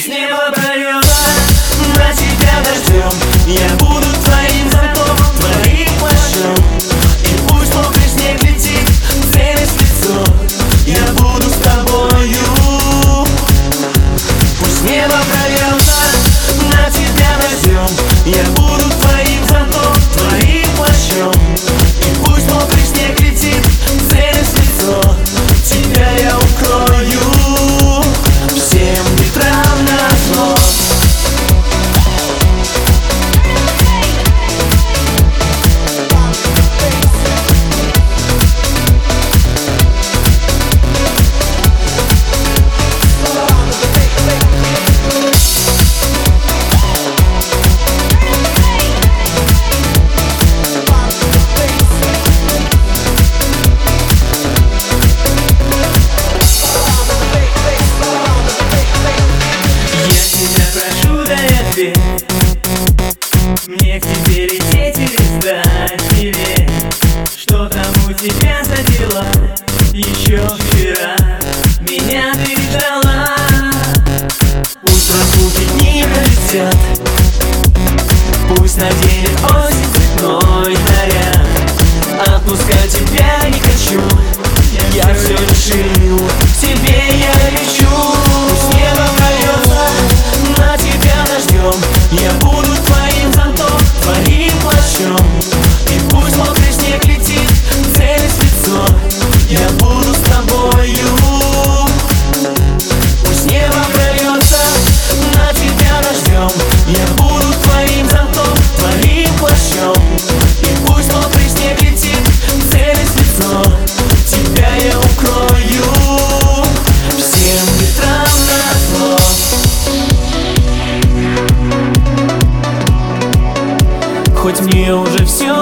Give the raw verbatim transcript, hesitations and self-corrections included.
неба прольется на тебя дождем. Я буду твоим зонтом, твоим плащом. И пусть мокрый снег летит, целясь в лицо, я буду с тобою. Пусть небо прольется на тебя дождем. Я буду твоим зонтом, твоим плащом. И пусть мокрый снег летит, целясь в лицо, тебя я укрою всем ветрам назло. Мне к тебе лететь или сдать тебе? Что там у тебя за дела? Еще вчера меня ты ждала. Пусть разлуки дни пролетят, пусть наденет осень цветной наряд. Отпускать тебя не хочу, я все решил, к тебе я лечу. Пусть небо прольется на тебя дождем. Я буду твоим зонтом, твоим плащом. И пусть мокрый снег летит, целясь в лицо, я буду с тобою. Пусть небо прольется на тебя дождем. Я буду твоим зонтом, твоим плащом. И пусть мокрый снег летит, целясь в лицо, тебя я укрою всем ветрам назло. Хоть мне уже все